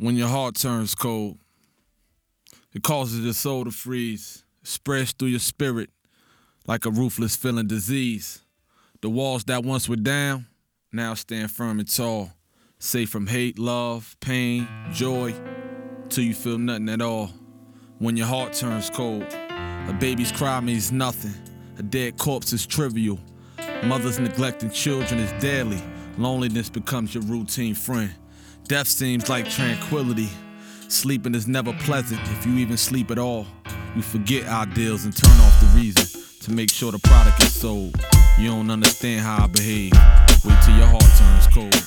When your heart turns cold, it causes your soul to freeze. It spreads through your spirit like a ruthless feeling disease. The walls that once were down now stand firm and tall, safe from hate, love, pain, joy, till you feel nothing at all. When your heart turns cold, a baby's cry means nothing. A dead corpse is trivial. Mothers neglecting children is daily. Loneliness becomes your routine friend. Death seems like tranquility. Sleeping is never pleasant if you even sleep at all. You forget ideals and turn off the reason to make sure the product is sold. You don't understand how I behave. Wait till your heart turns cold.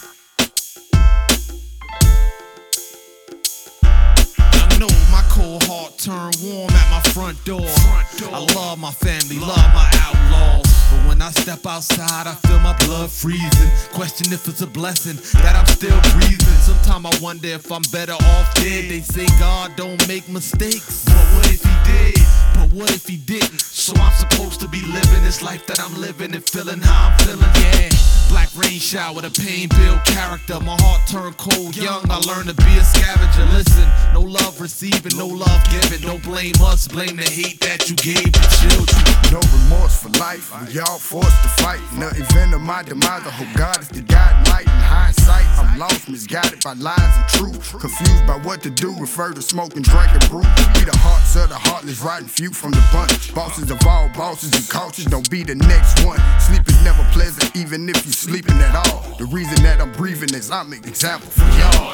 I know my cold heart turned warm at my front door. I love my family, love my outlaws. But when I step outside, I feel my blood freezing. Question if it's a blessing that I'm still breathing. Sometimes I wonder if I'm better off dead. They say God don't make mistakes, but what if he did? But what if he didn't? So I'm supposed to be living this life that I'm living and feeling how I'm feeling, yeah. Black rain shower, the pain build character. My heart turned cold young, I learned to be a scavenger. Listen, no love receiving, no love given. Don't blame us, blame the hate that you gave to children. No remorse for life, we all forced to fight. Nothing venom my demise, I hope God is the guiding light. In hindsight, I'm lost, misguided by lies and truth. Confused by what to do, refer to smoking, drinking, brew. We the hearts of the heartless, riding few from the bunch. Bosses of all bosses and cultures, don't be the next one. Sleep is never pleasant, even if you sleeping at all. The reason that I'm breathing is I'm an example for y'all.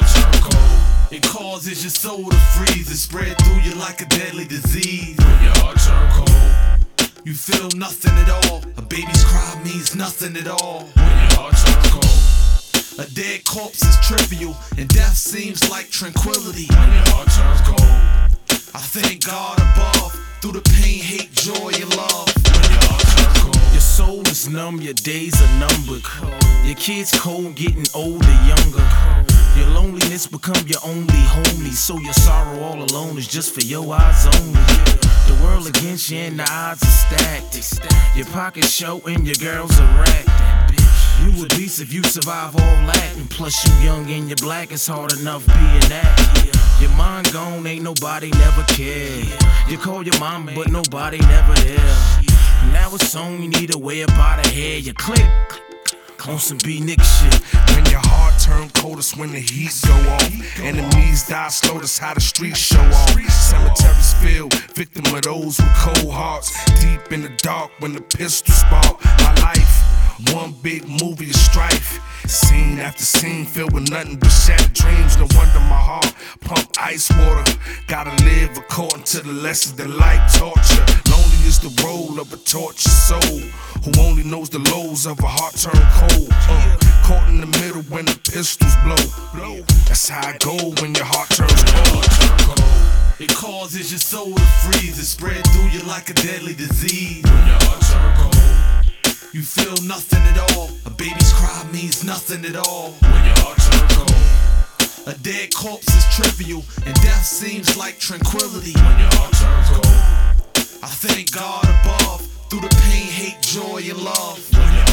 It causes your soul to freeze. It spread through you like a deadly disease. When your heart turn cold, you feel nothing at all. A baby's cry means nothing at all. when your heart turn cold, A dead corpse is trivial, and death seems like tranquility. when your heart turns cold, I thank God above, through the pain, hate, joy, and love. when your heart turns cold, Your soul is numb, your days are numbered. Your kids cold, getting older, younger. Your loneliness become your only homie. So your sorrow all alone is just for your eyes only. The world against you and the odds are stacked. Your pockets show and your girls are racked. You a beast if you survive all that. And plus you young and you're black, it's hard enough being that. Your mind gone, ain't nobody never cared. You call your mama, but nobody never there. Now it's on, you need a way up out of here. You click on some B-Nick shit. When your heart turn cold, it's when the heat go off. Enemies die slow, that's how the streets show off. Cemeteries filled, victim of those with cold hearts. Deep in the dark when the pistols spark. My life, one big movie of strife. Scene after scene filled with nothing but shattered dreams. No wonder my heart pump ice water. Gotta live according to the lessons that life taught you. Lonely is the role of a tortured soul who only knows the lows of a heart turned cold. Caught in the middle when the pistols blow. That's how it go when your heart turns cold. It causes your soul to freeze. It spread through you like a deadly disease. when your heart turn cold, You feel nothing at all. A baby's cry means nothing at all. when your heart turn cold, A dead corpse is trivial, and death seems like tranquility. when your heart turn cold, I thank God above, through the pain, hate, joy, and love. when your